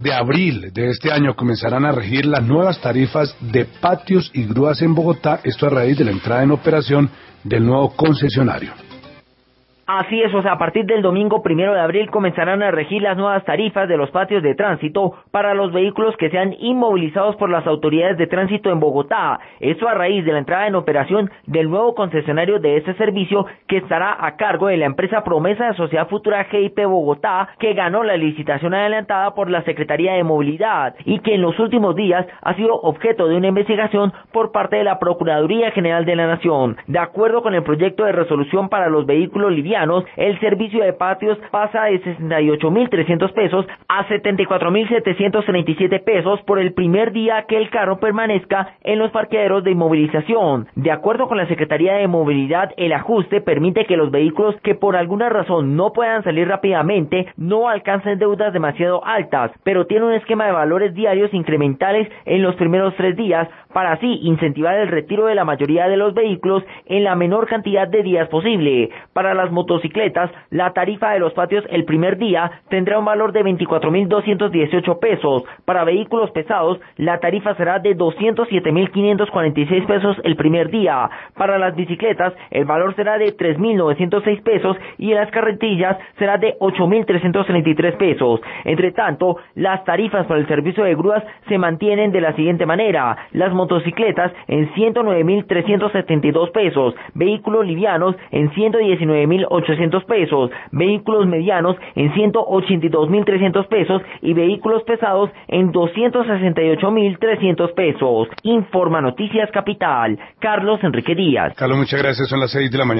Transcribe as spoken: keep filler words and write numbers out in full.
De abril de este año comenzarán a regir las nuevas tarifas de patios y grúas en Bogotá, esto a raíz de la entrada en operación del nuevo concesionario. Así es, o sea, a partir del domingo primero de abril comenzarán a regir las nuevas tarifas de los patios de tránsito para los vehículos que sean inmovilizados por las autoridades de tránsito en Bogotá. Esto a raíz de la entrada en operación del nuevo concesionario de este servicio que estará a cargo de la empresa Promesa de Sociedad Futura G I P Bogotá, que ganó la licitación adelantada por la Secretaría de Movilidad y que en los últimos días ha sido objeto de una investigación por parte de la Procuraduría General de la Nación. De acuerdo con el proyecto de resolución para los vehículos livianos, el servicio de patios pasa de sesenta y ocho mil trescientos pesos a setenta y cuatro mil setecientos treinta y siete pesos por el primer día que el carro permanezca en los parqueaderos de inmovilización. De acuerdo con la Secretaría de Movilidad, el ajuste permite que los vehículos que por alguna razón no puedan salir rápidamente no alcancen deudas demasiado altas, pero tiene un esquema de valores diarios incrementales en los primeros tres días para así incentivar el retiro de la mayoría de los vehículos en la menor cantidad de días posible. Para las motocicletas, la tarifa de los patios el primer día tendrá un valor de veinticuatro mil doscientos dieciocho pesos. Para vehículos pesados, la tarifa será de doscientos siete mil quinientos cuarenta y seis pesos el primer día. Para las bicicletas, el valor será de tres mil novecientos seis pesos y en las carretillas será de ocho mil trescientos treinta y tres pesos. Entre tanto, las tarifas para el servicio de grúas se mantienen de la siguiente manera: las motocicletas en ciento nueve mil trescientos setenta y dos pesos, vehículos livianos en ciento diecinueve mil ochocientos pesos, vehículos medianos en ciento ochenta y dos mil trescientos pesos y vehículos pesados en doscientos sesenta y ocho mil trescientos pesos. Informa Noticias Capital, Carlos Enrique Díaz. Carlos, muchas gracias, son las seis de la mañana.